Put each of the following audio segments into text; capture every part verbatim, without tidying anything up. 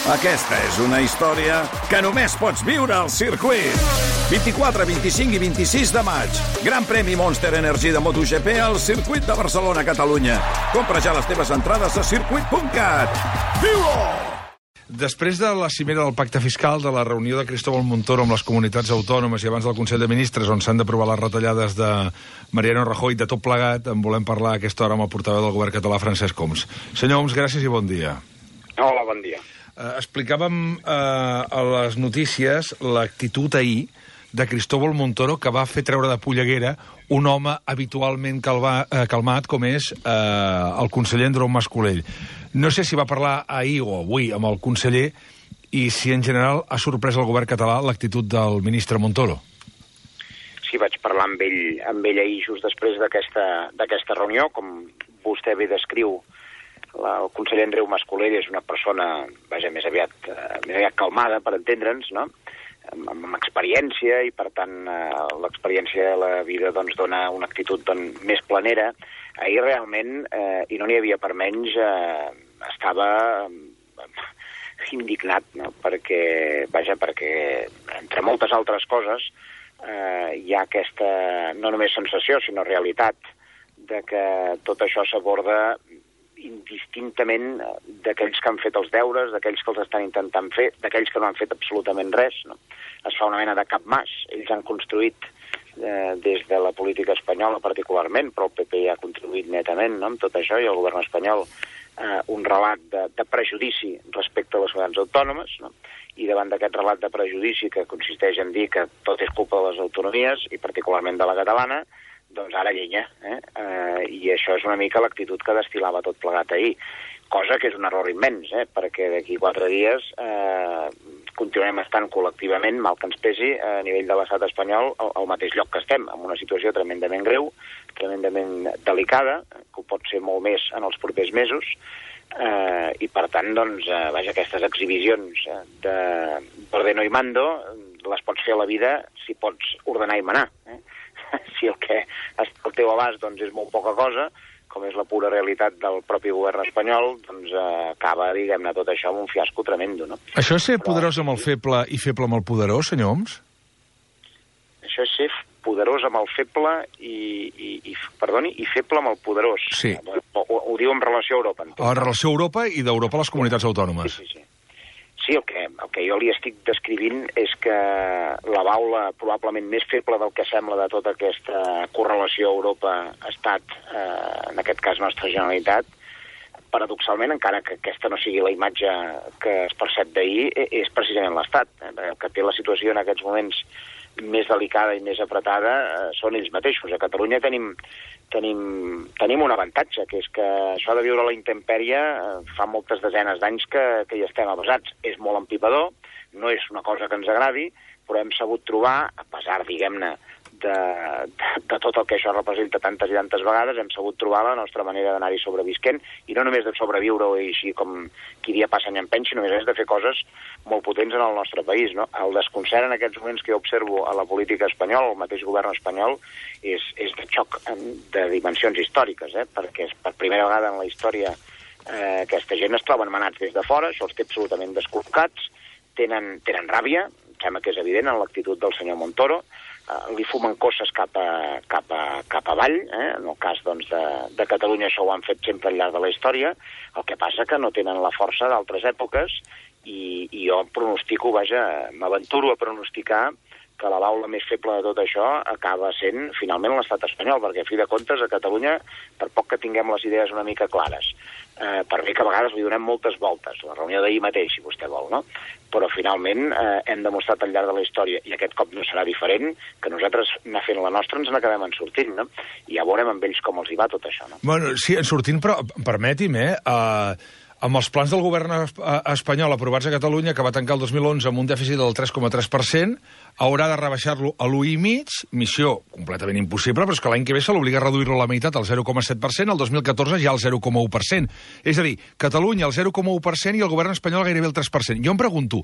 Aquesta és una història que només pots viure al circuit. vint-i-quatre, vint-i-cinc i vint-i-sis de maig. Gran premi Monster Energy de MotoGP al circuit de Barcelona, Catalunya. Compra ja les teves entrades a circuit punt cat. Viu-ho! Després de la cimera del pacte fiscal, de la reunió de Cristóbal Montoro amb les comunitats autònomes i abans del Consell de Ministres, on s'han d'aprovar les retallades de Mariano Rajoy, de tot plegat, en volem parlar a aquesta hora amb el portaveu del govern català, Francesc Homs. Senyor Homs, gràcies i bon dia. Hola, bon dia. Uh, explicàvem uh, a les notícies l'actitud ahir de Cristóbal Montoro, que va fer treure de polleguera un home habitualment calva, uh, calmat, com és uh, el conseller Andreu Mas-Colell. No sé si va parlar ahir o avui amb el conseller i si en general ha sorprès el govern català l'actitud del ministre Montoro. Sí, vaig parlar amb ell, amb ell ahir just després d'aquesta d'aquesta reunió. Com vostè bé descriu, la, el conseller Andreu Mas-Colell és una persona, vaja, més aviat, eh, més aviat calmada, per entendre'ns, no? Amb, amb experiència, i per tant eh, l'experiència de la vida doncs, dona una actitud doncs, més planera. Ahir realment, eh, i no n'hi havia per menys, eh, estava eh, indignat, no? perquè, vaja, perquè entre moltes altres coses eh, hi ha aquesta, no només sensació, sinó realitat, de que tot això s'aborda indistintament d'aquells que han fet els deures, d'aquells que els estan intentant fer, d'aquells que no han fet absolutament res, no? Es fa una mena de capmàs. Ells han construït eh, des de la política espanyola particularment, però el P P hi ha contribuït netament, no?, amb tot això, i el govern espanyol, eh, un relat de, de prejudici respecte a les comunitats autònomes, no? I davant d'aquest relat de prejudici, que consisteix en dir que tot és culpa de les autonomies, i particularment de la catalana, doncs ara llenya, eh? eh? I això és una mica l'actitud que destil·lava tot plegat ahir, cosa que és un error immens, eh? perquè d'aquí quatre dies eh, continuem estant col·lectivament, mal que ens pesi, a nivell de l'estat espanyol, al, al mateix lloc que estem, en una situació tremendament greu, tremendament delicada, que ho pot ser molt més en els propers mesos, eh, i per tant, doncs, eh, vaja, aquestes exhibicions de ordeno i mando les pots fer a la vida si pots ordenar i manar, eh? Si el que el teu abast doncs, és molt poca cosa, com és la pura realitat del propi govern espanyol, doncs eh, acaba, diguem-ne, tot això amb un fiasco tremendo, no? Això és ser Però, poderós amb el feble i feble amb el poderós, senyor Homs? Això és ser poderós amb el feble i, i, i perdoni, i feble amb el poderós. Sí. Ho, ho, ho diu en relació a Europa. En relació a Europa i d'Europa a les comunitats autònomes. Sí, sí, sí. Sí, el que, el que jo li estic descrivint és que la baula probablement més feble del que sembla de tota aquesta correlació Europa-Estat, eh, en aquest cas nostra Generalitat, paradoxalment, encara que aquesta no sigui la imatge que es percep d'ahir, és precisament l'Estat. Eh? El que té la situació en aquests moments més delicada i més apretada eh, són ells mateixos. A Catalunya tenim, tenim, tenim un avantatge, que és que això de viure a la intempèrie eh, fa moltes desenes d'anys que, que hi estem avasats. És molt empipador, no és una cosa que ens agradi, però hem sabut trobar, a pesar, diguem-ne, de, de, de tot el que això representa tantes i tantes vegades, hem sabut trobar la nostra manera d'anar-hi sobrevisquent, i no només de sobreviure-ho així com qui dia passa any empeny, sinó més de fer coses molt potents en el nostre país, no? El desconcert en aquests moments que jo observo a la política espanyola, al mateix govern espanyol, és, és de xoc de dimensions històriques, eh? Perquè és per primera vegada en la història eh, aquesta gent es troben manats des de fora, això els té absolutament descol·locats, tenen, tenen ràbia, em sembla que és evident en l'actitud del senyor Montoro, Uh, li fumen coses cap, a, cap, a, cap avall, eh? En el cas doncs, de, de Catalunya això ho han fet sempre al llarg de la història, el que passa que no tenen la força d'altres èpoques, i, i jo pronostico, vaja, m'aventuro a pronosticar que la baula més feble de tot això acaba sent finalment l'estat espanyol, perquè a fi de comptes a Catalunya, per poc que tinguem les idees una mica clares, eh, per bé que a vegades li donem moltes voltes, la reunió d'ahir mateix, si vostè vol, no? Però finalment eh, hem demostrat al llarg de la història, i aquest cop no serà diferent, que nosaltres anar fent la nostra ens n'acabem en sortint, no? I ja veurem amb ells com els hi va tot això, no? Bueno, sí, en sortint, però permeti'm, eh? Uh... Amb els plans del govern espanyol aprovats a Catalunya, que va tancar el dos mil onze amb un dèficit del tres coma tres per cent, haurà de rebaixar-lo a l'u coma cinc per cent, missió completament impossible, però és que l'any que ve se l'obliga a reduir-lo a la meitat, al zero coma set per cent, el dos mil catorze ja al zero coma u per cent. És a dir, Catalunya al zero coma u per cent i el govern espanyol gairebé el tres per cent. Jo em pregunto,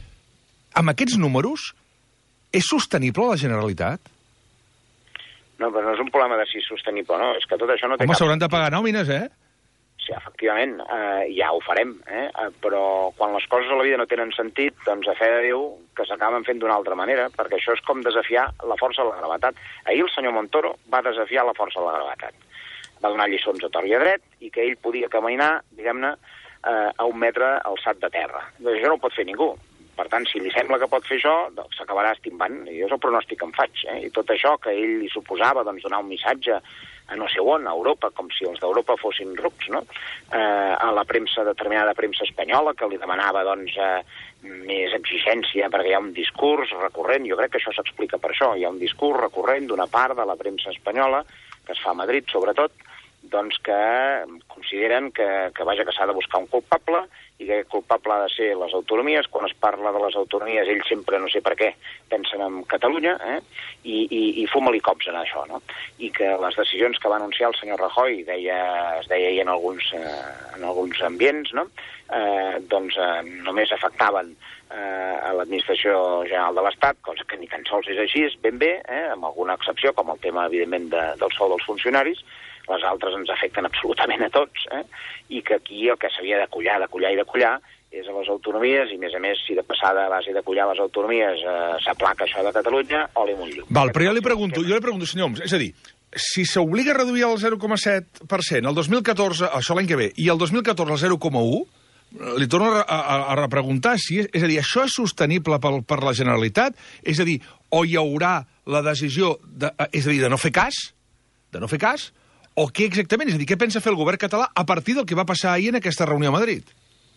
amb aquests números, és sostenible la Generalitat? No, però no és un problema de si és sostenible o no, és que tot això no té Home, cap... s'hauran de pagar nòmines, eh? sí, efectivament, eh, ja ho farem, eh? Però quan les coses a la vida no tenen sentit, doncs a fe de Déu que s'acaben fent d'una altra manera, perquè això és com desafiar la força de la gravetat. Ahir el senyor Montoro va desafiar la força de la gravetat. Va donar lliçons a tort i a dret i que ell podia caminar, diguem-ne, eh, a un metre alçat de terra. Doncs això no ho pot fer ningú. Per tant, si li sembla que pot fer això, doncs s'acabarà estimbant. I és el pronòstic que em faig. Eh? I tot això que ell li suposava doncs, donar un missatge a no sé on, a Europa, com si els d'Europa fossin rucs, no? Eh, a la premsa, determinada premsa espanyola, que li demanava doncs, eh, més exigència perquè hi ha un discurs recurrent. Jo crec que això s'explica per això. Hi ha un discurs recurrent d'una part de la premsa espanyola, que es fa a Madrid, sobretot, doncs que consideren que, que, vaja, que s'ha de buscar un culpable i que el culpable ha de ser les autonomies. Quan es parla de les autonomies, ells sempre, no sé per què, pensen en Catalunya, eh? I, i, i fuma-li cops en això, no? I que les decisions que va anunciar el senyor Rajoy, deia, es deia ahir en alguns, eh, en alguns ambients, no? Eh, doncs eh, només afectaven eh, a l'administració general de l'Estat, cosa que ni tan sols és així, ben bé, eh, amb alguna excepció, com el tema, evidentment, de, del sou dels funcionaris. Les altres ens afecten absolutament a tots, eh? I que aquí el que s'havia de collar, de collar i de collar és a les autonomies, i a més a més, si de passada a base de collar les autonomies eh, s'aplaca això de Catalunya, oli amb un llum. Val, però jo li pregunto, jo li pregunto, senyor Homs, és a dir, si s'obliga a reduir el zero coma set per cent el dos mil catorze, això l'any que ve, i el dos mil catorze el zero coma un, li torno a, a, a repreguntar si és, és a dir, això és sostenible per, per la Generalitat? És a dir, o hi haurà la decisió, de, és a dir, de no fer cas, de no fer cas, o què exactament? És a dir, què pensa fer el govern català a partir del que va passar ahir en aquesta reunió a Madrid?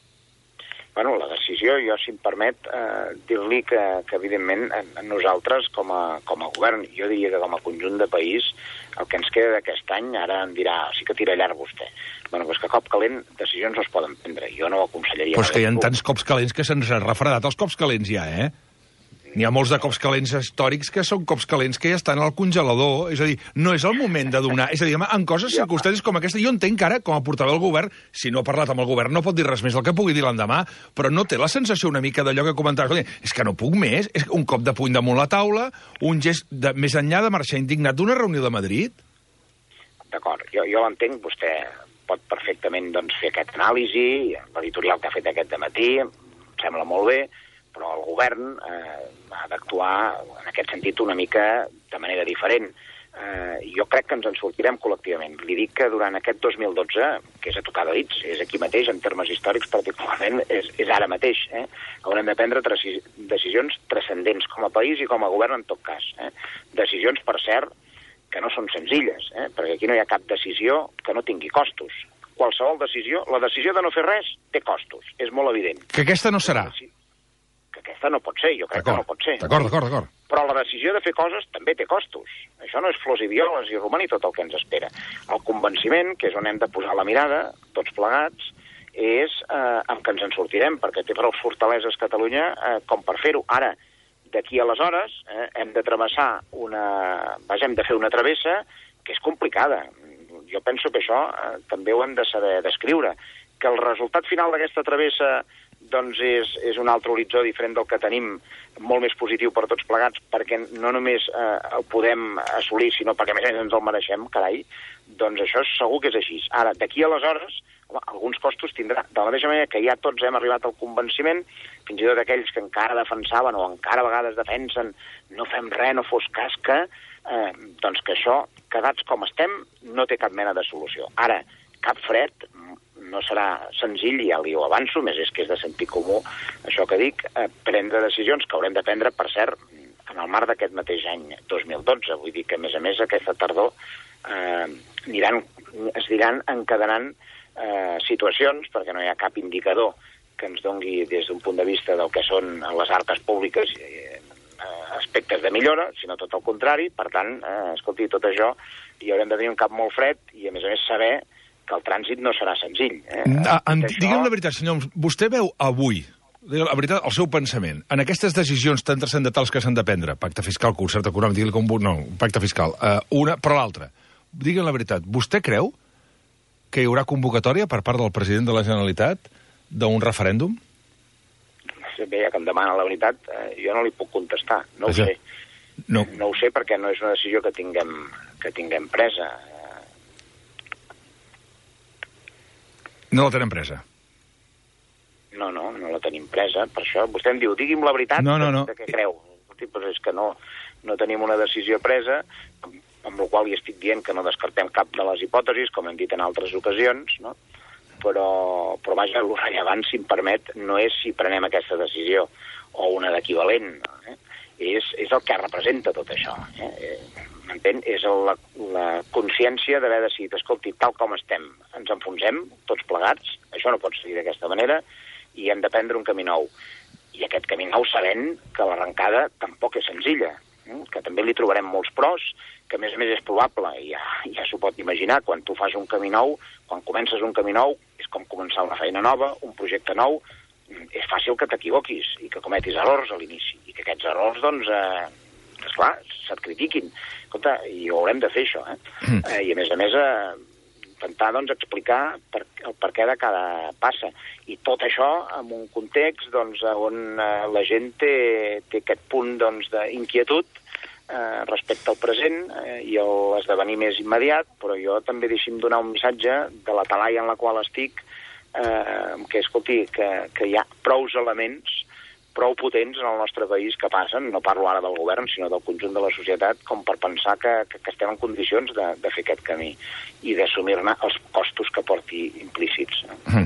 Bueno, la decisió, jo, si em permet, eh, dir-li que, que, evidentment, nosaltres, com a, com a govern, jo diria que com a conjunt de país, el que ens queda d'aquest any, ara em dirà, sí que tira llarg vostè. Bueno, doncs que a cop calent decisions no es poden prendre. Jo no ho aconsellaria. Però és que hi ha tants cops calents que se'ns ha refredat els cops calents ja, eh? N'hi ha molts de cops calents històrics que són cops calents que ja estan al congelador. És a dir, no és el moment de donar... És a dir, en coses, circumstàncies com aquesta, jo entenc que ara, com a portaveu del govern, si no ha parlat amb el govern, no pot dir res més del que pugui dir l'endemà, però no té la sensació una mica d'allò que comentava. És que no puc més, és un cop de puny damunt la taula, un gest de, més enllà de marxar indignat d'una reunió de Madrid. D'acord, jo, jo l'entenc, vostè pot perfectament doncs, fer aquest anàlisi, l'editorial que ha fet aquest dematí, em sembla molt bé, però el govern eh, ha d'actuar en aquest sentit una mica de manera diferent. Eh, jo crec que ens en sortirem col·lectivament. Li dic que durant aquest dos mil dotze, que és a tocar de dits, és aquí mateix, en termes històrics particularment, és, és ara mateix, eh? Haurem de prendre decisions transcendents com a país i com a govern en tot cas. Eh? Decisions, per cert, que no són senzilles, eh? Perquè aquí no hi ha cap decisió que no tingui costos. Qualsevol decisió, la decisió de no fer res té costos, és molt evident. Que aquesta no serà. Que aquesta no pot ser, jo crec que no pot ser. D'acord, d'acord, d'acord. Però la decisió de fer coses també té costos. Això no és flors i violes i romani tot el que ens espera. El convenciment, que és on hem de posar la mirada, tots plegats, és eh, amb què ens en sortirem, perquè té prou fortaleses Catalunya eh, com per fer-ho. Ara, d'aquí aleshores, eh, hem de travessar una... Vaja, hem de fer una travessa que és complicada. Jo penso que això eh, també ho hem de saber descriure. Que el resultat final d'aquesta travessa doncs és, és un altre horitzó diferent del que tenim, molt més positiu per tots plegats, perquè no només eh, el podem assolir, sinó perquè a més ens el mereixem, carai, doncs això segur que és així. Ara, d'aquí aleshores, home, alguns costos tindrà. De la mateixa manera que ja tots hem arribat al convenciment, fins i tot aquells que encara defensaven o encara a vegades defensen no fem res, no fos cas que, eh, doncs que això, quedats com estem, no té cap mena de solució. Ara, cap fred, no serà senzill, ja li ho avanço, més és que és de sentit comú, això que dic, eh, prendre decisions que haurem de prendre, per cert, en el marc d'aquest mateix any dos mil dotze. Vull dir que, a més a més, aquesta tardor eh, aniran, es diran encadenant eh, situacions, perquè no hi ha cap indicador que ens dongui des d'un punt de vista del que són les arques públiques eh, aspectes de millora, sinó tot el contrari. Per tant, eh, escolti, tot això hi haurem de tenir un cap molt fred i, a més a més, saber que el trànsit no serà senzill. Eh? Ah, en, això... Digue'm la veritat, senyor, vostè veu avui, la veritat, el seu pensament, en aquestes decisions tan transcendentals que s'han de prendre, pacte fiscal, concert econòmic, digui com no, pacte fiscal, eh, una, però l'altra, digue'm la veritat, vostè creu que hi haurà convocatòria per part del president de la Generalitat d'un referèndum? Bé, ja que em demana la veritat, eh, jo no li puc contestar, no Això... ho sé. No. no ho sé perquè no és una decisió que tinguem, que tinguem presa. No la tenen presa. No, no, no la tenim presa. Per això vostè em diu, digui'm la veritat no, no, no. de què creu. Pues és que no, no tenim una decisió presa, amb la qual hi estic dient que no descartem cap de les hipòtesis, com hem dit en altres ocasions, no? Però, però vaja, el rellevant, si em permet, no és si prenem aquesta decisió o una d'equivalent, eh? és, és el que representa tot això. Eh? M'entén? És la, la consciència d'haver decidit, escolti, tal com estem, ens enfonsem, tots plegats, això no pot seguir d'aquesta manera, i hem de prendre un camí nou. I aquest camí nou sabent que l'arrencada tampoc és senzilla, eh? que també li trobarem molts pros, que a més a més és probable, i ja, ja s'ho pot imaginar, quan tu fas un camí nou, quan comences un camí nou, és com començar una feina nova, un projecte nou, és fàcil que t'equivoquis i que cometis errors a l'inici, i que aquests errors, doncs, eh, esclar, se't critiquin. Escolta, i ho haurem de fer, això, eh? Mm. eh I a més a més, eh, intentar, doncs, explicar per, el perquè de cada passa. I tot això en un context, doncs, on eh, la gent té, té aquest punt, doncs, d'inquietud eh, respecte al present eh, i l'esdevenir més immediat, però jo també deixi'm donar un missatge de la talaia en la qual estic, eh, que, escolti, que, que hi ha prous elements prou potents en el nostre país que passen, no parlo ara del govern, sinó del conjunt de la societat, com per pensar que, que, que estem en condicions de, de fer aquest camí i d'assumir-ne els costos que porti implícits.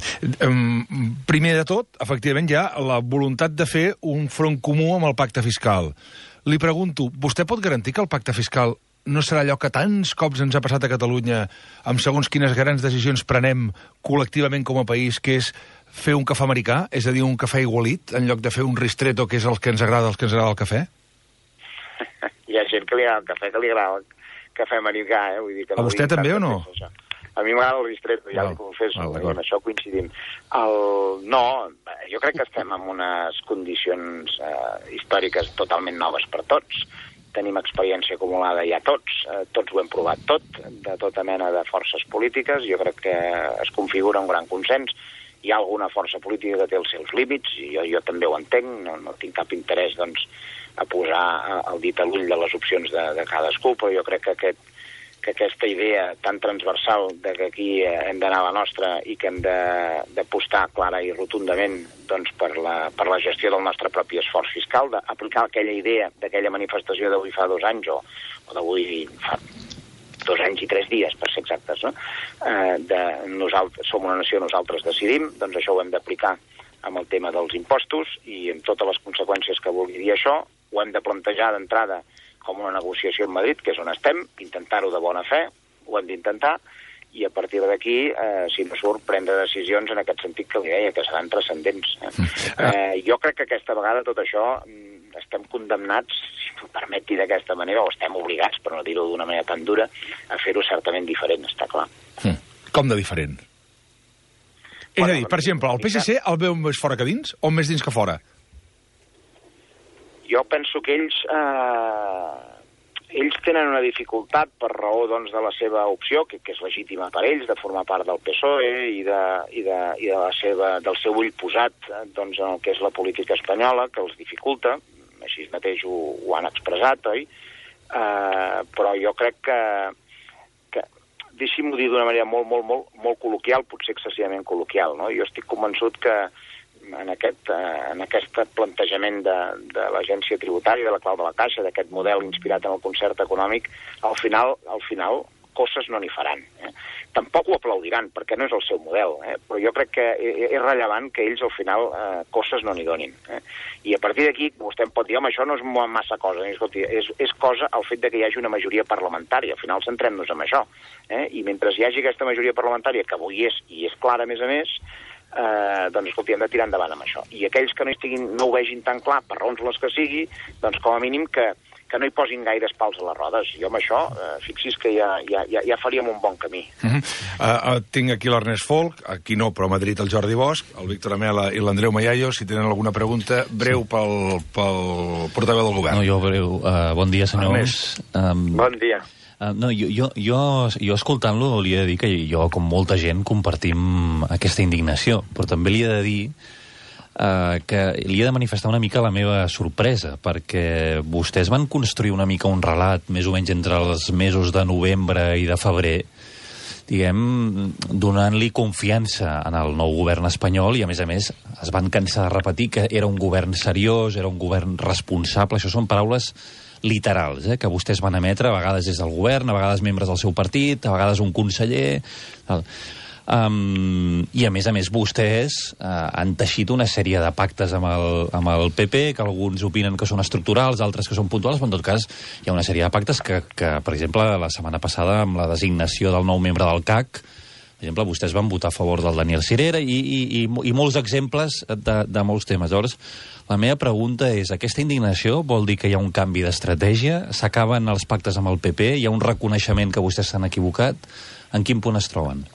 Mm. Primer de tot, efectivament, hi ha la voluntat de fer un front comú amb el pacte fiscal. Li pregunto, vostè pot garantir que el pacte fiscal no serà allò que tants cops ens ha passat a Catalunya amb segons quines grans decisions prenem col·lectivament com a país, que és fer un cafè americà, és a dir, un cafè igualit, en lloc de fer un ristretto, que és el que ens agrada, el que ens agrada el cafè? Hi ha gent que li agrada el cafè, que li agrada el cafè americà, eh? Vull dir que a no vostè també o no? A mi m'agrada el ristretto, ja li confesso, i en això coincidim. El... No, jo crec que estem en unes condicions eh, històriques totalment noves per tots. Tenim experiència acumulada ja tots, eh, tots ho hem provat tot, de tota mena de forces polítiques, jo crec que es configura un gran consens. Hi ha alguna força política que té els seus límits, i jo, jo també ho entenc, no, no tinc cap interès, doncs, a posar el dit a l'ull de les opcions de, de cadascú, però jo crec que, aquest, que aquesta idea tan transversal de que aquí hem d'anar a la nostra i que hem d'apostar clara i rotundament, doncs, per, la, per la gestió del nostre propi esforç fiscal, d'aplicar aquella idea d'aquella manifestació d'avui fa dos anys, o, o d'avui fa dos anys i tres dies, per ser exactes, no? Eh, de nosaltres, som una nació, nosaltres decidim, doncs això ho hem d'aplicar amb el tema dels impostos i amb totes les conseqüències que vulgui dir això, ho hem de plantejar d'entrada com una negociació en Madrid, que és on estem, intentar-ho de bona fe, ho hem d'intentar, i a partir d'aquí, eh, si no surt, prendre decisions en aquest sentit que li deia, que seran transcendents. Eh? Eh, jo crec que aquesta vegada tot això estem condemnats, si m'ho permeti d'aquesta manera, o estem obligats, per no dir-ho d'una manera tan dura, a fer-ho certament diferent, està clar. Mm. Com de diferent? És bueno, a dir, per exemple, el P S C el veu més fora que dins, o més dins que fora? Jo penso que ells eh, ells tenen una dificultat per raó, doncs, de la seva opció, que, que és legítima per ells, de formar part del P S O E i, de, i, de, i de la seva, del seu ull posat, doncs, en el que és la política espanyola, que els dificulta, així mateix ho, ho han expressat, oi? Eh, però jo crec que, que deixi'm-ho dir d'una manera molt, molt, molt, molt col·loquial, potser excessivament col·loquial, no? Jo estic convençut que en aquest, en aquest plantejament de, de l'agència tributària, de la clau de la caixa, d'aquest model inspirat en el concert econòmic, al final, al final coses no n'hi faran. Eh? Tampoc ho aplaudiran, perquè no és el seu model, eh? Però jo crec que és rellevant que ells al final eh, coses no n'hi donin. Eh? I a partir d'aquí vostè em pot dir, home, això no és massa cosa, eh? Escolti, és, és cosa el fet de que hi hagi una majoria parlamentària, al final centrem-nos en això. Eh? I mentre hi hagi aquesta majoria parlamentària, que avui és, i és clara a més a més, Eh, doncs, escolti, hem de tirar endavant amb això. I aquells que no, estiguin, no ho vegin tan clar, per raons les que sigui, doncs, com a mínim, que, que no hi posin gaires pals a les rodes. Jo amb això, eh, fixi's que ja, ja, ja, ja faríem un bon camí. Uh -huh. uh, uh, tinc aquí l'Ernest Folk, aquí no, però a Madrid el Jordi Bosch, el Víctor Amela i l'Andreu Mayallo, si tenen alguna pregunta, breu sí. pel, pel portaveu del govern. No, jo breu. Uh, bon dia, senyor. Um... Bon dia. Uh, no, jo, jo, jo, jo escoltant-lo li he de dir que jo, com molta gent, compartim aquesta indignació, però també li he de dir uh, que li he de manifestar una mica la meva sorpresa, perquè vostès van construir una mica un relat, més o menys entre els mesos de novembre i de febrer, diguem, donant-li confiança en el nou govern espanyol i, a més a més, es van cansar de repetir que era un govern seriós, era un govern responsable. Això són paraules literals, eh, que vostès van emetre, a vegades des del govern, a vegades membres del seu partit, a vegades un conseller... Tal. Um, I, a més a més, vostès uh, han teixit una sèrie de pactes amb el, amb el P P, que alguns opinen que són estructurals, altres que són puntuals, però en tot cas hi ha una sèrie de pactes que, que per exemple, la setmana passada, amb la designació del nou membre del C A C, per exemple, vostès van votar a favor del Daniel Sirera i, i, i, i molts exemples de, de molts temes. Llavors, la meva pregunta és, aquesta indignació vol dir que hi ha un canvi d'estratègia? S'acaben els pactes amb el P P? Hi ha un reconeixement que vostès s'han equivocat? En quin punt es troben?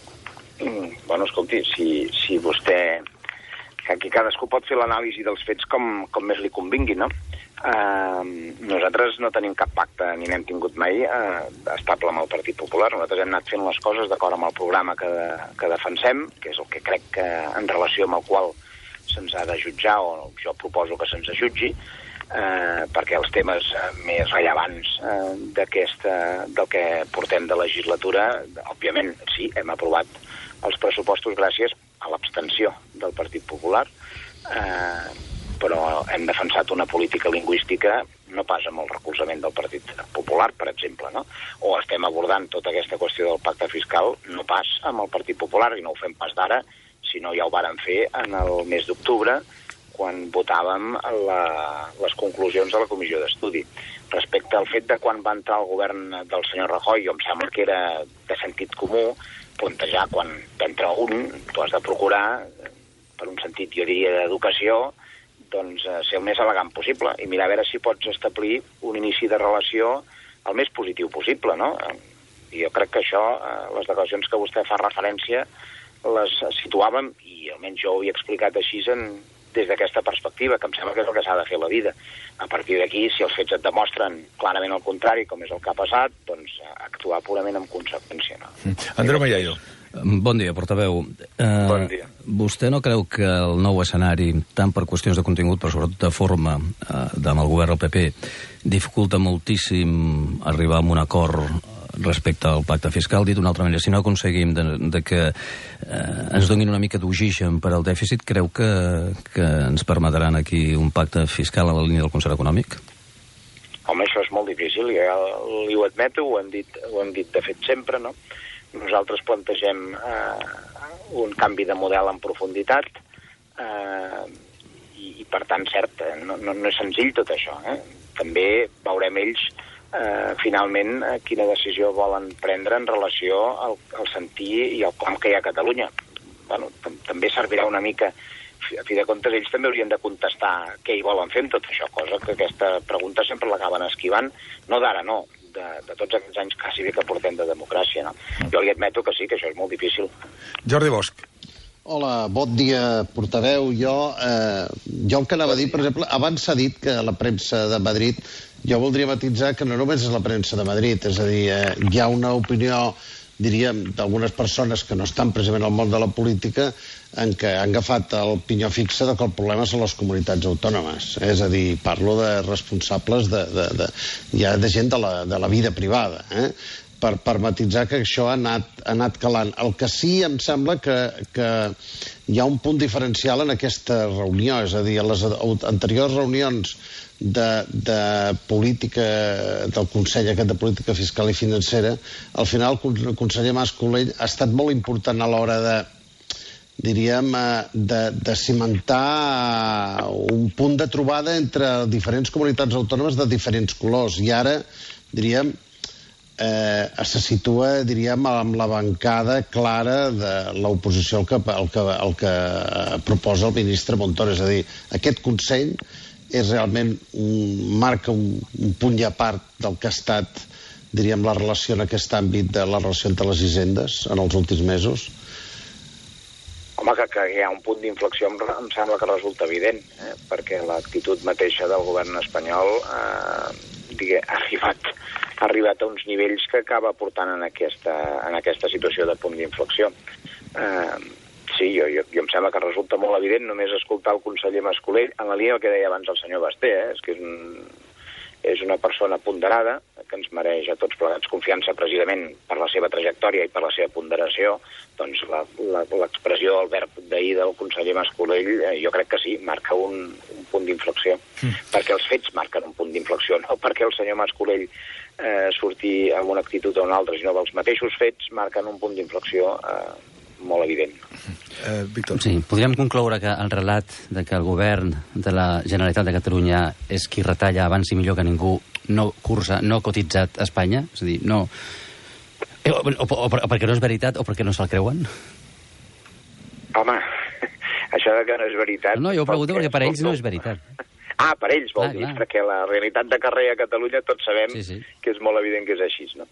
Mm, bueno, escolti, si, si vostè... Que aquí cadascú pot fer l'anàlisi dels fets com, com més li convingui, no? Uh, nosaltres no tenim cap pacte, ni n'hem tingut mai uh, estable amb el Partit Popular. Nosaltres hem anat fent les coses d'acord amb el programa que, de, que defensem, que és el que crec que en relació amb el qual se'ns ha de jutjar, o jo proposo que se'ns jutgi, uh, perquè els temes uh, més rellevants uh, d'aquesta, del que portem de legislatura, òbviament, sí, hem aprovat els pressupostos gràcies a l'abstenció del Partit Popular, eh, però hem defensat una política lingüística no pas amb el recolzament del Partit Popular, per exemple, no? O estem abordant tota aquesta qüestió del pacte fiscal no pas amb el Partit Popular, i no ho fem pas d'ara, sinó ja ho vàrem fer en el mes d'octubre, quan votàvem la, les conclusions de la comissió d'estudi. Respecte al fet de quan va entrar el govern del senyor Rajoy, jo em sembla que era de sentit comú plantejar quan t'entra un, tu has de procurar, per un sentit, jo diria, d'educació, doncs ser el més elegant possible i mirar a veure si pots establir un inici de relació el més positiu possible, no? I jo crec que això, les declaracions que vostè fa referència, les situàvem, i almenys jo ho havia explicat així en, des d'aquesta perspectiva, que em sembla que és el que s'ha de fer a la vida. A partir d'aquí, si els fets et demostren clarament el contrari, com és el que ha passat, doncs actuar purament en conseqüència. No? Andreu Mallaio. Bon dia, portaveu. Uh, bon dia. Vostè no creu que el nou escenari, tant per qüestions de contingut, però sobretot de forma, uh, amb el govern del P P, dificulta moltíssim arribar a un acord respecte al pacte fiscal? Dit d'una altra manera, si no aconseguim de, de que eh, ens donin una mica d'oxigen per al dèficit, creu que, que ens permetran aquí un pacte fiscal a la línia del concert econòmic? Home, això és molt difícil, ja li ho admeto, ho hem dit, ho hem dit de fet sempre, no? Nosaltres plantegem eh, un canvi de model en profunditat eh, i, i, per tant, cert, no, no, no és senzill tot això. Eh? També veurem ells eh, finalment eh, quina decisió volen prendre en relació al, al sentir i al com que hi ha a Catalunya. Bueno, també servirà una mica, a fi de comptes, ells també haurien de contestar què hi volen fer amb tot això, cosa que aquesta pregunta sempre l'acaben esquivant, no d'ara, no, de, de tots aquests anys quasi bé que portem de democràcia, no? Jo li admeto que sí, que això és molt difícil. Jordi Bosch. Hola, bon dia, portaveu. Jo, eh, jo el que anava a dir, per exemple, abans s'ha dit que la premsa de Madrid, jo voldria matitzar que no només és la premsa de Madrid, és a dir, eh, hi ha una opinió, diríem, d'algunes persones que no estan precisament al món de la política, en què han agafat el pinyó fixe de que el problema són les comunitats autònomes. És a dir, parlo de responsables de, de, de, ja de gent de la, de la vida privada, eh? per, per matitzar que això ha anat, ha anat calant. El que sí em sembla que, que hi ha un punt diferencial en aquesta reunió, és a dir, a les anteriors reunions de, de política, del Consell aquest de Política Fiscal i Financera, al final el conseller Mas Colell ha estat molt important a l'hora de, diríem, de, de cimentar un punt de trobada entre diferents comunitats autònomes de diferents colors. I ara, diríem, eh, se situa, diríem, amb la bancada clara de l'oposició al que, el que, el que proposa el ministre Montoro. És a dir, aquest Consell és realment un, marca un, un punt i a part del que ha estat, diríem, la relació en aquest àmbit de la relació entre les hisendes en els últims mesos. Home, que, que hi ha un punt d'inflexió em, em sembla que resulta evident, eh? Perquè l'actitud mateixa del govern espanyol eh, digue, ha, arribat, ha arribat a uns nivells que acaba portant en aquesta, en aquesta situació de punt d'inflexió. Eh, sí, jo, jo, jo em sembla que resulta molt evident només escoltar el conseller Mas Colell en la línia del que deia abans el senyor Basté, eh? És que és un, és una persona ponderada, que ens mereix a tots plegats confiança precisament per la seva trajectòria i per la seva ponderació. Doncs l'expressió del verb d'ahir del conseller Mas-Colell, eh, jo crec que sí, marca un, un punt d'inflexió. Mm. Perquè els fets marquen un punt d'inflexió, no perquè el senyor Mas-Colell eh, surti amb una actitud o una altra, sinó que els mateixos fets marquen un punt d'inflexió eh, molt evident. Eh, Víctor. Sí, podríem concloure que el relat de que el govern de la Generalitat de Catalunya és qui retalla abans i millor que ningú, no cursa, no cotitzat a Espanya, és a dir, no... O, o, o, o perquè no és veritat o perquè no se'l creuen? Home, això de que no és veritat... No, no, jo ho pregunto perquè per ells no és veritat. Ah, per ells, vol clar, dir, clar. Perquè la realitat de carrer a Catalunya tots sabem sí, sí. que és molt evident que és així, no?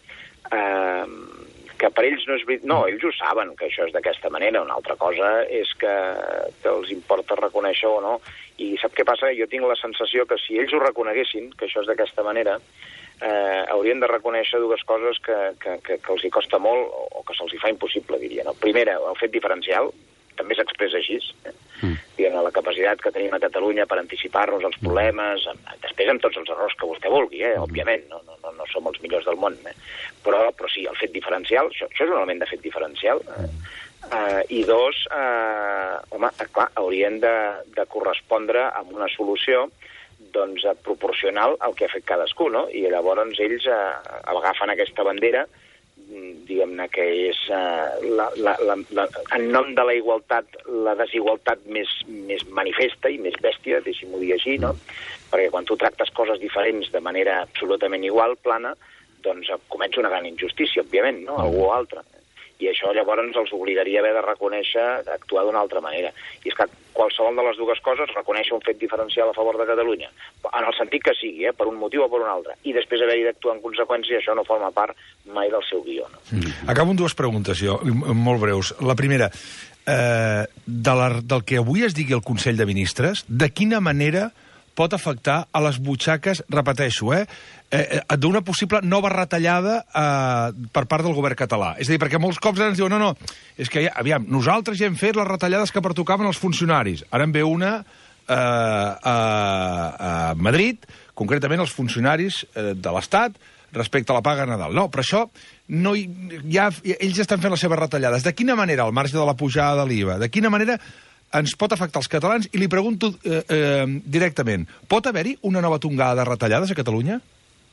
Uh, que per ells no és veritat... No, ells ho saben, que això és d'aquesta manera. Una altra cosa és que, que els importa reconèixer o no. I sap què passa? Jo tinc la sensació que si ells ho reconeguessin, que això és d'aquesta manera, eh, haurien de reconèixer dues coses que, que, que, que els hi costa molt o que se'ls hi fa impossible, diria. No? Primera, el fet diferencial, també s'expressa així, eh? mm. diguem, la capacitat que tenim a Catalunya per anticipar-nos als problemes, després amb tots els errors que vostè vulgui, eh? òbviament, no, no, no, no som els millors del món, eh? però, però sí, el fet diferencial, això, això és un element de fet diferencial, eh? Uh, i dos, uh, home, clar, haurien de, de correspondre amb una solució doncs, proporcional al que ha fet cadascú, no? I llavors ells uh, agafen aquesta bandera, diguem-ne que és uh, la, la, la, la, en nom de la igualtat, la desigualtat més, més manifesta i més bèstia, deixi-m'ho dir així, no? Perquè quan tu tractes coses diferents de manera absolutament igual, plana, doncs comença una gran injustícia, òbviament, no? Algú o altre. I això llavors els obligaria a haver de reconèixer, d'actuar d'una altra manera. I és que qualsevol de les dues coses reconèixer un fet diferencial a favor de Catalunya, en el sentit que sigui, eh, per un motiu o per un altre, i després haver-hi d'actuar en conseqüència, això no forma part mai del seu guió. No? Mm. Acabo amb dues preguntes, jo, molt breus. La primera, eh, de la, del que avui es digui el Consell de Ministres, de quina manera pot afectar a les butxaques, repeteixo, eh, eh, d'una possible nova retallada eh, per part del govern català. És a dir, perquè molts cops ens diuen, no, no, és que, ja, aviam, nosaltres ja hem fet les retallades que pertocaven als funcionaris. Ara en ve una eh, a, a Madrid, concretament els funcionaris eh, de l'Estat, respecte a la paga Nadal. No, però això, no hi, ja, ells estan fent les seves retallades. De quina manera, al marge de la pujada de l'I V A, de quina manera ens pot afectar els catalans? I li pregunto eh, eh, directament, pot haver-hi una nova tongada de retallades a Catalunya?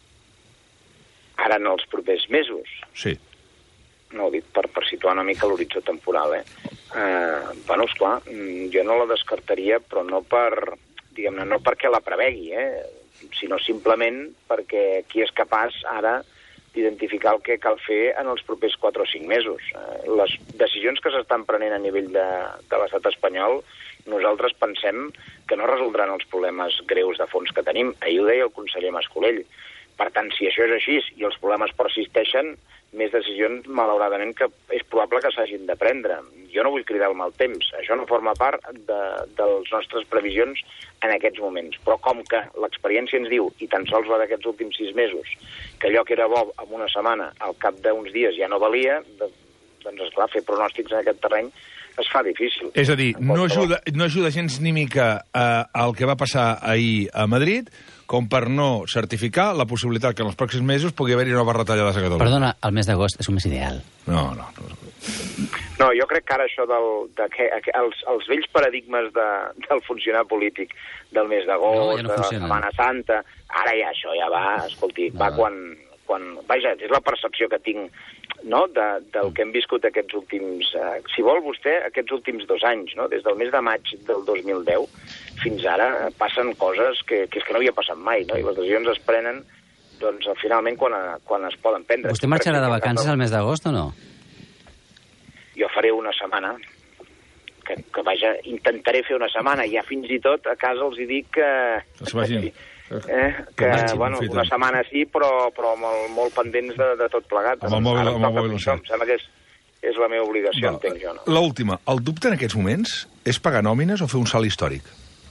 Ara en els propers mesos? Sí. No ho dic per, per situar una mica l'horitzó temporal, eh? eh? Bueno, esclar, jo no la descartaria, però no per, diguem-ne, no perquè la prevegui, eh? Sinó simplement perquè qui és capaç ara d'identificar el que cal fer en els propers quatre o cinc mesos. Les decisions que s'estan prenent a nivell de, de l'estat espanyol, nosaltres pensem que no resoldran els problemes greus de fons que tenim. Ahir ho deia el conseller Mas-Colell. Per tant, si això és així i els problemes persisteixen, més decisions, malauradament, que és probable que s'hagin de prendre. Jo no vull cridar el mal temps. Això no forma part de, de les nostres previsions en aquests moments. Però com que l'experiència ens diu, i tan sols la d'aquests últims sis mesos, que allò que era bo en una setmana, al cap d'uns dies ja no valia, doncs, esclar, fer pronòstics en aquest terreny es fa difícil. És a dir, no ajuda, no ajuda gens ni mica eh, al que va passar ahir a Madrid, com per no certificar la possibilitat que en els pròxims mesos pugui haver-hi noves retallades a Catalunya. Perdona, el mes d'agost és un mes ideal. No, no. No, no jo crec que ara això del, de que, els, els vells paradigmes de, del funcionar polític del mes d'agost, no, ja no de Setmana Santa, ara ja això ja va, escolti, no, va quan, quan... Vaja, és la percepció que tinc, no?, de, del que hem viscut aquests últims... Eh, si vol vostè, aquests últims dos anys, no?, des del mes de maig del dos mil deu fins ara passen coses que, que és que no havia passat mai, no?, i les decisions es prenen, doncs, finalment, quan, quan es poden prendre. Vostè marxarà de vacances al mes d'agost o no? Jo faré una setmana, que, que vaja, intentaré fer una setmana, ja fins i tot a casa els hi dic que... Es vagin. Eh, que, que marxin, bueno, una setmana sí, però, però molt, molt pendents de, de tot plegat. Amb el mòbil, amb el mòbil no em sembla que és, és la meva obligació, va, entenc jo. No? L'última, el dubte en aquests moments és pagar nòmines o fer un salt històric?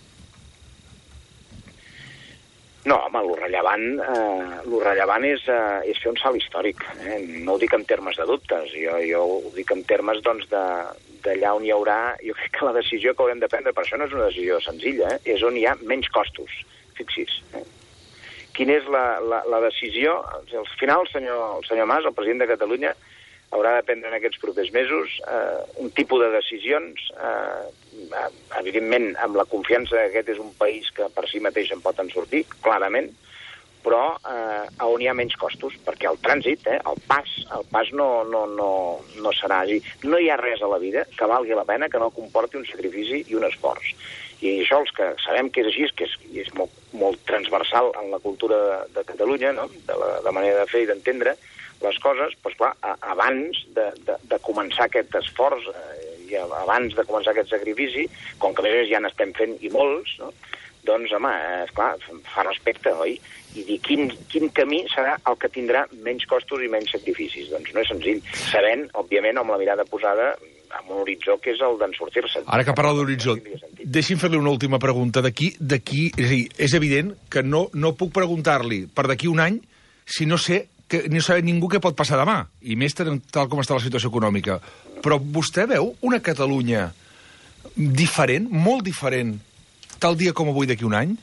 No, home, lo rellevant, eh, lo rellevant és, eh, és fer un salt històric. Eh? No ho dic en termes de dubtes, jo, jo ho dic en termes doncs, de, d'allà on hi haurà... Jo crec que la decisió que haurem de prendre, per això no és una decisió senzilla, eh? És on hi ha menys costos, fixi's. Eh? quina és la, la, la decisió. Al final, el senyor, el senyor Mas, el president de Catalunya, haurà de prendre en aquests propers mesos eh, un tipus de decisions, eh, evidentment amb la confiança que aquest és un país que per si mateix en pot en sortir, clarament, però eh, on hi ha menys costos, perquè el trànsit, eh, el pas, el pas no, no, no, no serà... No hi ha res a la vida que valgui la pena que no comporti un sacrifici i un esforç. I això, els que sabem que és així, que és, és molt, molt transversal en la cultura de, de Catalunya, no? de la de manera de fer i d'entendre les coses, doncs clar, abans de, de, de començar aquest esforç eh, i abans de començar aquest sacrifici, com que a més ja n'estem fent i molts, no? Doncs, home, esclar, fa respecte, oi? I dir quin, quin camí serà el que tindrà menys costos i menys sacrificis. Doncs no és senzill. Sabent, òbviament, amb la mirada posada amb un horitzó que és el d'en sortir-se. Ara que parla d'horitzó, deixi'm fer-li una última pregunta. D'aquí, d'aquí, és a dir, és evident que no, no puc preguntar-li per d'aquí un any si no sé que no sabe ningú què pot passar demà, i més tal com està la situació econòmica. Però vostè veu una Catalunya diferent, molt diferent, tal dia com avui d'aquí un any?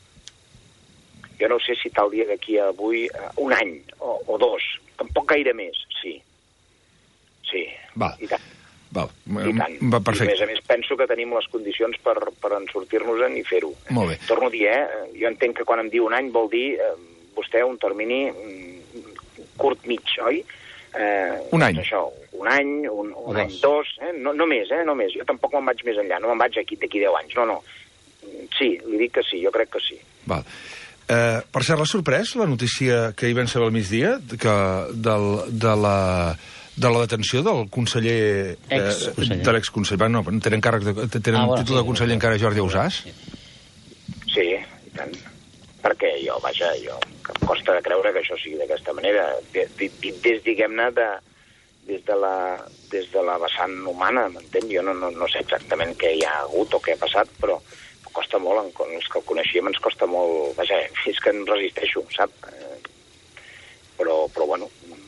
Jo no sé si tal dia d'aquí a avui, un any o, o dos, tampoc gaire més, sí. Sí, va. I tant. Val. I tant. Va, perfecte. I a més a més penso que tenim les condicions per, per en sortir-nos-en i fer-ho. Molt bé. Torno a dir, eh? Jo entenc que quan em diu un any vol dir eh, vostè un termini curt mig, oi? Eh, un any. Això, un any, un, un any, dos, eh? No, no més, eh? No més. Jo tampoc me'n vaig més enllà, no me'n vaig aquí d'aquí deu anys, no, no. Sí, li dic que sí, jo crec que sí. Val. Eh, per cert, l'ha sorprès la notícia que hi vam saber al migdia que del, de la... de la detenció del conseller... Ex-conseller. Eh, de l'exconseller. No, tenen, càrrec de, tenen ah, bueno, títol sí, de conseller sí, encara Jordi Ausàs? Sí, i tant. Perquè jo, vaja, jo, que em costa de creure que això sigui d'aquesta manera. Dit des, diguem-ne, de, des, de la, des de la vessant humana, m'entén? Jo no, no, no sé exactament què hi ha hagut o què ha passat, però costa molt, els que el coneixíem ens costa molt... Vaja, és que em resisteixo, sap? Però, però bueno...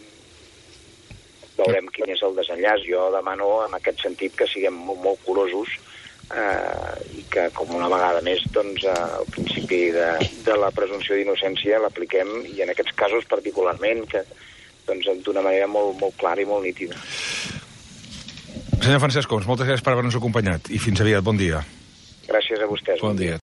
veurem quin és el desenllaç. Jo demano, en aquest sentit, que siguem molt, molt curosos eh, i que, com una vegada més, doncs, eh, el principi de, de la presumpció d'innocència l'apliquem, i en aquests casos particularment, que doncs, d'una manera molt, molt clara i molt nítida. Senyor Francesc Homs, moltes gràcies per haver-nos acompanyat i fins aviat. Bon dia. Gràcies a vostès. Bon dia.